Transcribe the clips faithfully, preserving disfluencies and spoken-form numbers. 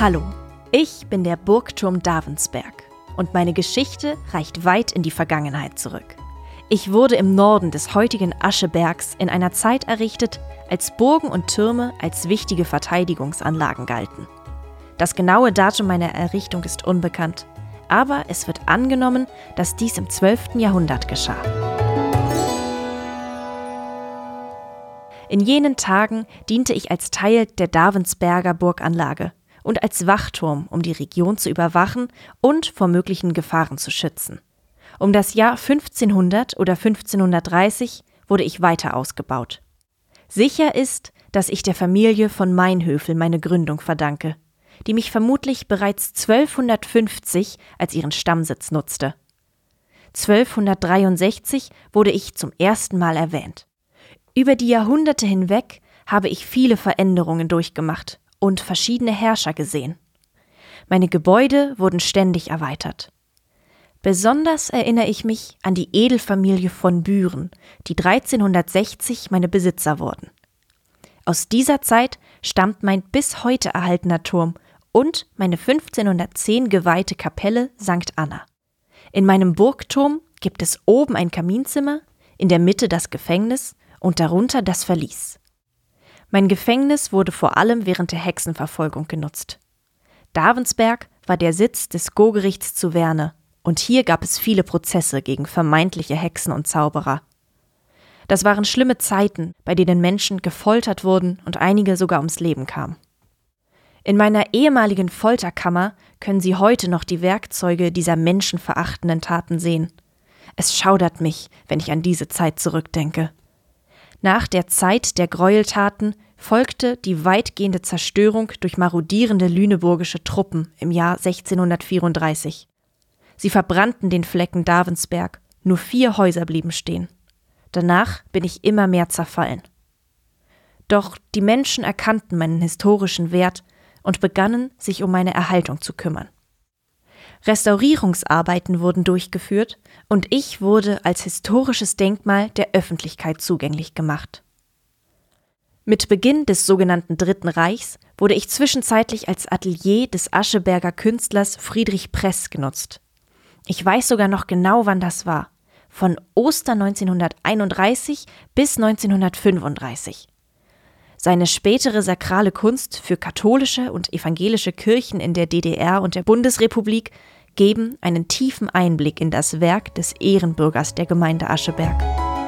Hallo, ich bin der Burgturm Davensberg und meine Geschichte reicht weit in die Vergangenheit zurück. Ich wurde im Norden des heutigen Aschebergs in einer Zeit errichtet, als Burgen und Türme als wichtige Verteidigungsanlagen galten. Das genaue Datum meiner Errichtung ist unbekannt, aber es wird angenommen, dass dies im zwölften Jahrhundert geschah. In jenen Tagen diente ich als Teil der Davensberger Burganlage und als Wachturm, um die Region zu überwachen und vor möglichen Gefahren zu schützen. Um das Jahr fünfzehnhundert oder fünfzehnhundertdreißig wurde ich weiter ausgebaut. Sicher ist, dass ich der Familie von Mainhövel meine Gründung verdanke, die mich vermutlich bereits zwölfhundertfünfzig als ihren Stammsitz nutzte. zwölfhundertdreiundsechzig wurde ich zum ersten Mal erwähnt. Über die Jahrhunderte hinweg habe ich viele Veränderungen durchgemacht und verschiedene Herrscher gesehen. Meine Gebäude wurden ständig erweitert. Besonders erinnere ich mich an die Edelfamilie von Büren, die dreizehnhundertsechzig meine Besitzer wurden. Aus dieser Zeit stammt mein bis heute erhaltener Turm und meine fünfzehnhundertzehn geweihte Kapelle Sankt Anna. In meinem Burgturm gibt es oben ein Kaminzimmer, in der Mitte das Gefängnis und darunter das Verlies. Mein Gefängnis wurde vor allem während der Hexenverfolgung genutzt. Davensberg war der Sitz des Go-Gerichts zu Werne und hier gab es viele Prozesse gegen vermeintliche Hexen und Zauberer. Das waren schlimme Zeiten, bei denen Menschen gefoltert wurden und einige sogar ums Leben kamen. In meiner ehemaligen Folterkammer können Sie heute noch die Werkzeuge dieser menschenverachtenden Taten sehen. Es schaudert mich, wenn ich an diese Zeit zurückdenke. Nach der Zeit der Gräueltaten folgte die weitgehende Zerstörung durch marodierende lüneburgische Truppen im Jahr sechzehnhundertvierunddreißig. Sie verbrannten den Flecken Davensberg, nur vier Häuser blieben stehen. Danach bin ich immer mehr zerfallen. Doch die Menschen erkannten meinen historischen Wert und begannen, sich um meine Erhaltung zu kümmern. Restaurierungsarbeiten wurden durchgeführt und ich wurde als historisches Denkmal der Öffentlichkeit zugänglich gemacht. Mit Beginn des sogenannten Dritten Reichs wurde ich zwischenzeitlich als Atelier des Ascheberger Künstlers Friedrich Press genutzt. Ich weiß sogar noch genau, wann das war. Von Ostern neunzehnhunderteinunddreißig bis neunzehnhundertfünfunddreißig. Seine spätere sakrale Kunst für katholische und evangelische Kirchen in der D D R und der Bundesrepublik geben einen tiefen Einblick in das Werk des Ehrenbürgers der Gemeinde Ascheberg.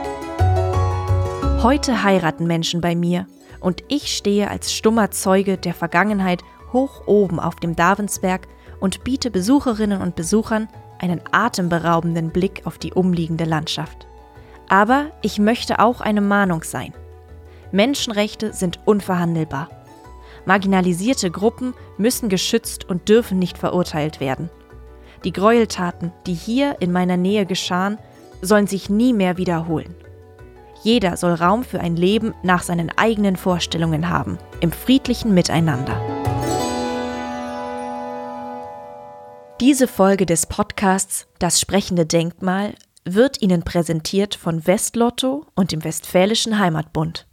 Heute heiraten Menschen bei mir und ich stehe als stummer Zeuge der Vergangenheit hoch oben auf dem Davensberg und biete Besucherinnen und Besuchern einen atemberaubenden Blick auf die umliegende Landschaft. Aber ich möchte auch eine Mahnung sein. Menschenrechte sind unverhandelbar. Marginalisierte Gruppen müssen geschützt und dürfen nicht verurteilt werden. Die Gräueltaten, die hier in meiner Nähe geschahen, sollen sich nie mehr wiederholen. Jeder soll Raum für ein Leben nach seinen eigenen Vorstellungen haben, im friedlichen Miteinander. Diese Folge des Podcasts Das sprechende Denkmal wird Ihnen präsentiert von Westlotto und dem Westfälischen Heimatbund.